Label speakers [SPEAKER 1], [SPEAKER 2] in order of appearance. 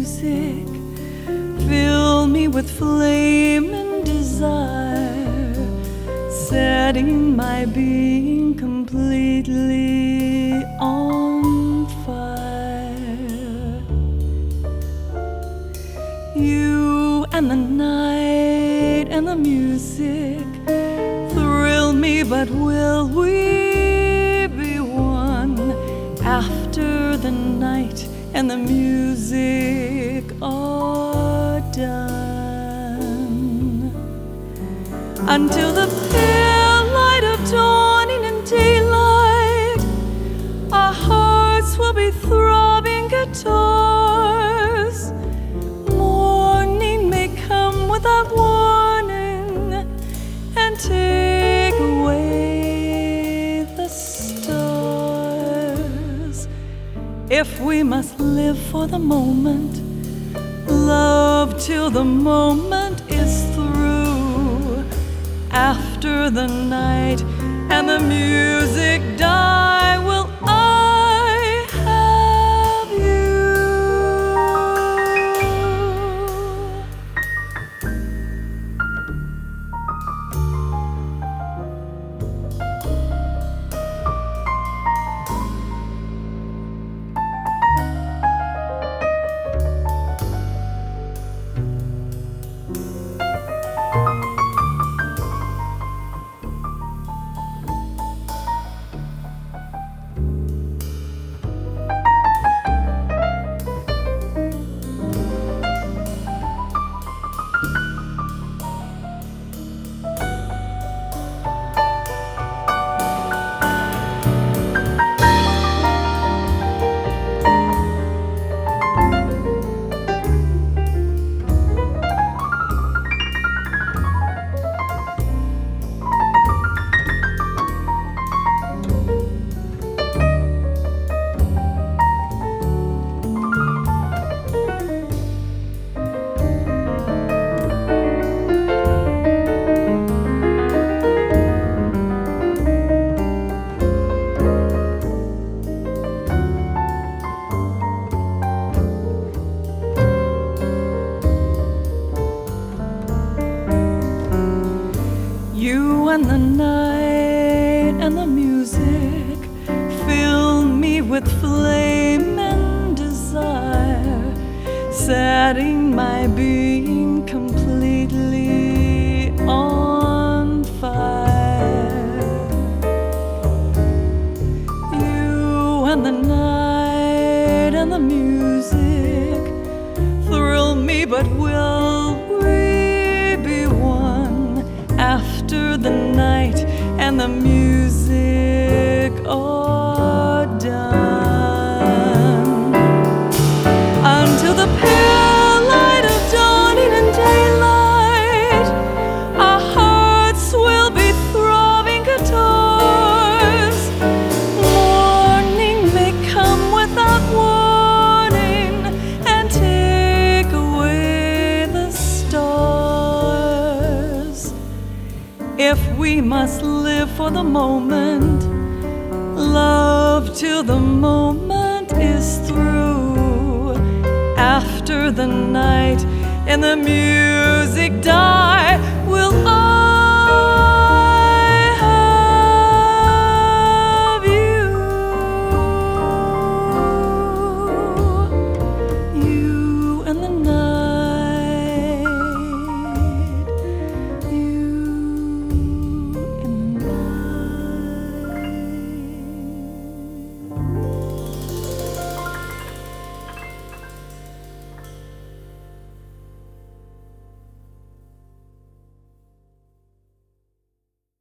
[SPEAKER 1] music fill me with flame and desire, setting my being completely on fire. You and the night and the music thrill me, but will we be one after the night and the music are done? Until the pale light of dawning and daylight, our hearts will be throbbing guitars. Morning may come without warning and take away the stars. If we must live for the moment, love till the moment is through. After the night and the music die, will I have you? You and the night and the music fill me with flame and desire, setting my being completely on fire. You and the night and the music thrill me, but will we be one after the night and the music are done? Until the pale light of dawning and daylight, our hearts will be throbbing guitars. Morning may come without warning and take away the stars. If we must live for the moment, love till the moment is through. After the night and the music dies,